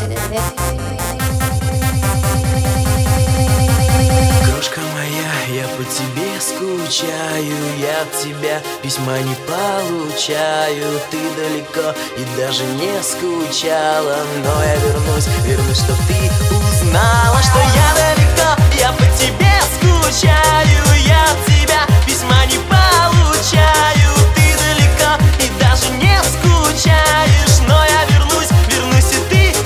Крошка моя, я по тебе скучаю, я от тебя письма не получаю. Ты далеко и даже не скучала, но я вернусь, чтоб ты узнала, что я далеко, я по тебе скучаю, я от тебя письма не получаю. Ты далеко и даже не скучаешь, но я вернусь, и ты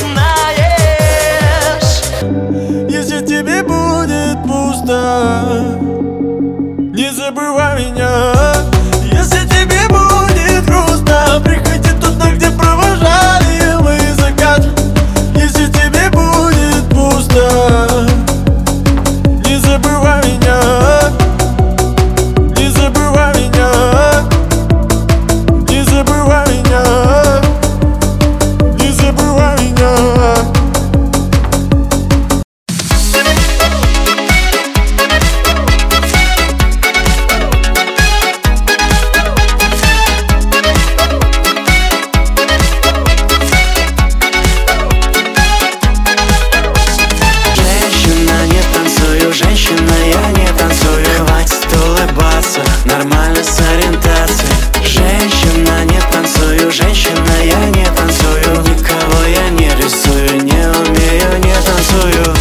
узнаешь. Если тебе будет пусто, не забывай меня. Если тебе будет грустно, приходи туда, где провожали мы закат. Если тебе будет пусто, не забывай меня. Не забывай меня. Не забывай меня. Не забывай меня. Женщина, я не танцую, хватит улыбаться, нормально с ориентацией. Женщина, не танцую, женщина, я не танцую, никого я не рисую, не умею, не танцую.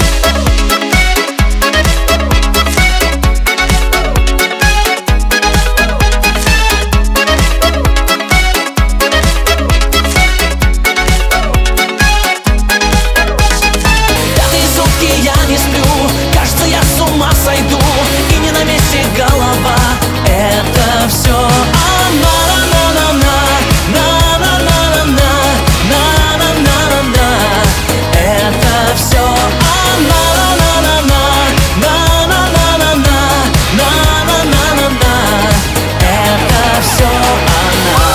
Пятые сутки я не сплю, кажется, я с ума сойду, и не на месте голова. Это все на-на-на-на-на, на-на-на-на-на, на-на-на-на-на. Это все на-на-на-на-на, на-на-на-на-на, на-на-на-на-на. Это все она.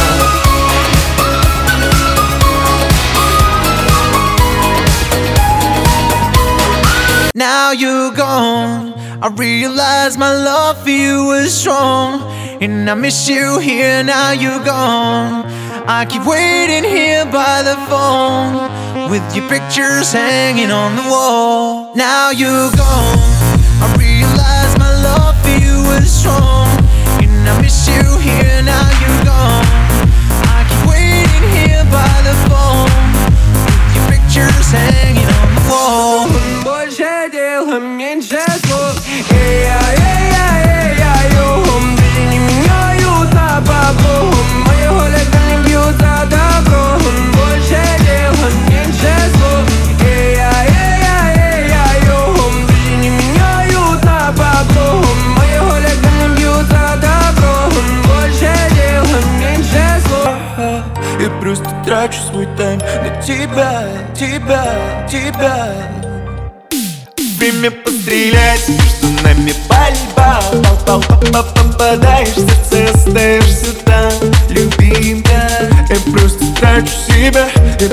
Now you're gone, I realize my love for you is strong, and I miss you here. Now you're gone, I keep waiting here by the phone, with your pictures hanging on the wall. Now you're gone, I realize my love for you is strong, and I miss you here. Now you're gone, I keep waiting here by the phone, with your pictures hanging on the wall. Больше дел, меньше слов. Эй-я-эй-я-эй-я-ю. Люди не меняют на бабло. Мои хулиганы бьют за добро. Больше дел, меньше слов. Эй-я-эй-я-эй-я-ю. Люди не меняют на бабло. Мои хулиганы бьют за добро. Больше дел, меньше слов. Я просто трачу свой тайм на тебя, тебя. Время пострелять, между нами пальба. Попадаешь в сердце, остаешься там, любимка. Я просто трачу себя,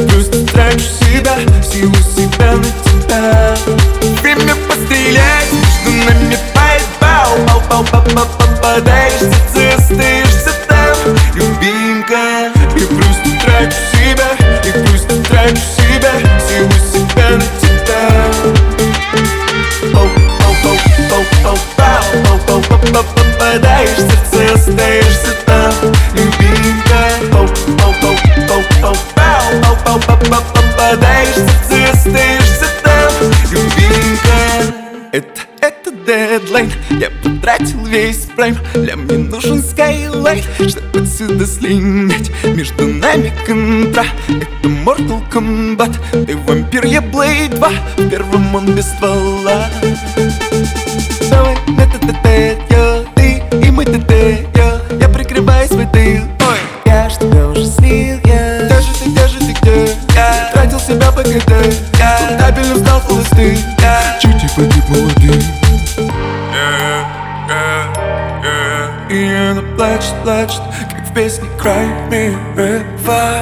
всего себя на тебя. Время пострелять, между нами пальба. Попадаешь в сердце, остаешься там, любимка. Я просто трачу себя, всего себя на тебя. Попадаешь в сердце, остаешься там, любимка. Попадаешь в сердце, остаешься там, любимка. Это дедлайн, я потратил весь прайм. Для мне нужен скайлайт, чтобы отсюда слинять. Между нами контра, это Mortal Kombat. Ты вампир, я Blade 2, в первом он без ствола. Давай на ТТТ, ты и мы ТТ, я прикрываю свой тыл. Ой, я ж тебя уже слил, Где же ты, где? Я тратил себя по КТ, табелем стал холостым, чуть и погиб молодым. И она плачет, как в песне Cry Me River.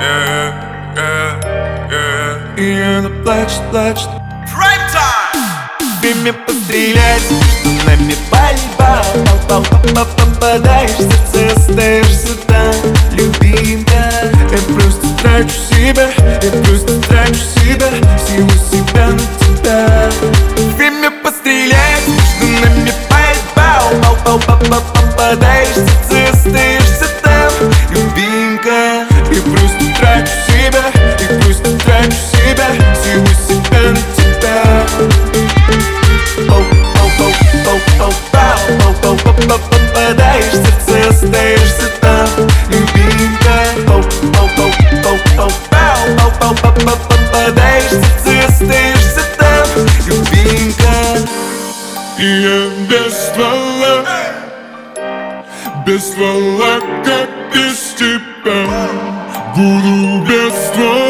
И она плачет. Prime time! Время пострелять, между нами пальба. Попадаешь в сердце, остаешься там, любимка. Я просто трачу себя, буду без твоих